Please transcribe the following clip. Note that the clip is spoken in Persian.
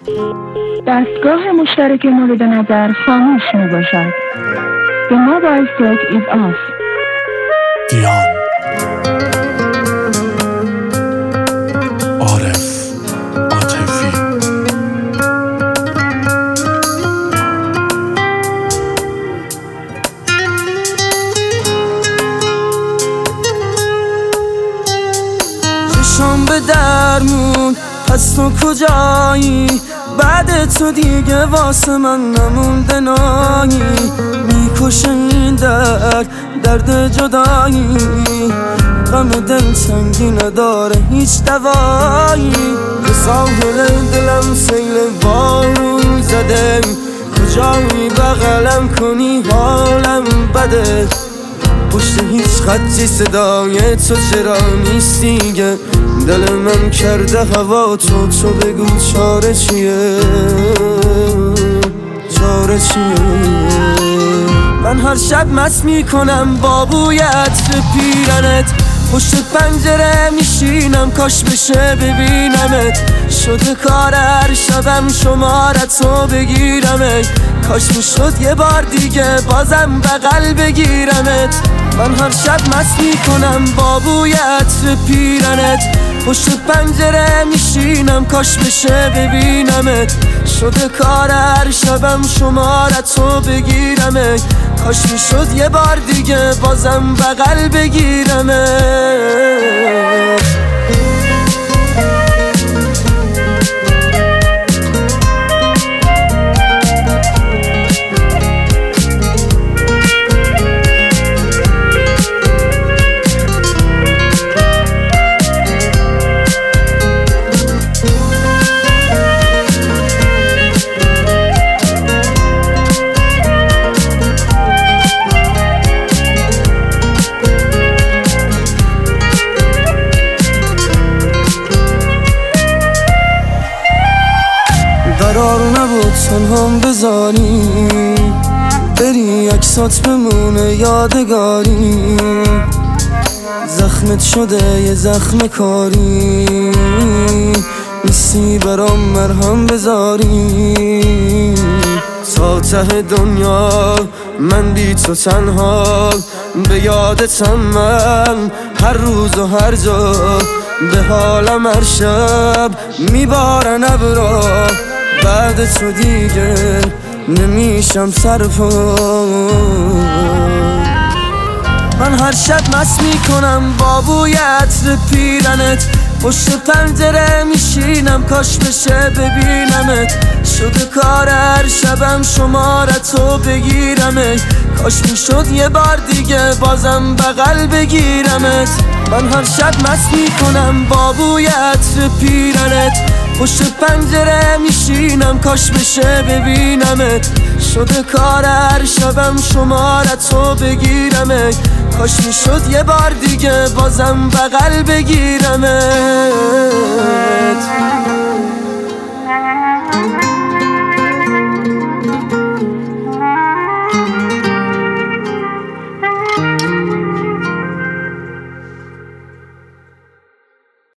دستگاه مشترک مورد نظر خاموش می باشد. The mobile set is off. دیان، عارف، عاطفی. چشم به درمون، پس تو کجایی؟ بعد تو دیگه واسه من نمونده نایی. میکشه این درد جدایی، غم دل سنگی نداره هیچ دوایی. به ساحل دلم سیل بارون زده، کجایی بغلم کنی حالم بده. پشت هیچ خطی صدای تو چرا نیستیگه؟ دل من کرده هوا تو بگو چاره چیه؟ چاره چیه؟ من هر شب مست میکنم با بوی عطر پیرنت، پشت پنجره میشینم کاش بشه ببینمت. شده کار هر شبم شمارتو بگیرمت، کاش میشد یه بار دیگه بازم بغل بگیرمت. من هر شب مست میکنم با بوی عطر پیرنت، پشت پنجره میشینم کاش بشه ببینمت. شده کار هر شبم شمارتو بگیرمت، کاش میشد یه بار دیگه بازم بغل بگیرمت. قرار نبود تنهام بذاری، بری عکسات بمونه یادگاری. زخمت شده یه زخم کاری، نیستی برام مرهم بذاری. تا ته دنیا من بی تو تنها، به یادتم من هر روز و هر جا. به حالم هر شب میبارن ابرا، بعد تو دیگه نمیشم سرپا. من هر شب مست میکنم با بوی عطر پیرنت، پشت پنجره میشینم کاش بشه ببینمت. شده کار هر شبم شمارتو بگیرمت، کاش میشد یه بار دیگه بازم بغل بگیرمت. من هر شب مست میکنم با بوی عطر پیرنت، پشت پنجره میشینم کاش بشه ببینمت. شده کار هر شبم شمارتو بگیرمت، کاش میشد یه بار دیگه بازم بغل بگیرمت.